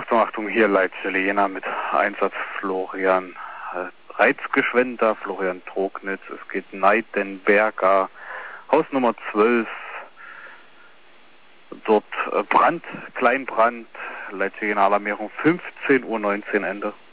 Achtung, hier Leitstelle Jena mit Einsatz Florian Reizgeschwender, Florian Trognitz. Es geht Neidenberger, Hausnummer 12. Dort Brand, Kleinbrand, Leitstelle Jena Alarmierung 15:19 Uhr Ende.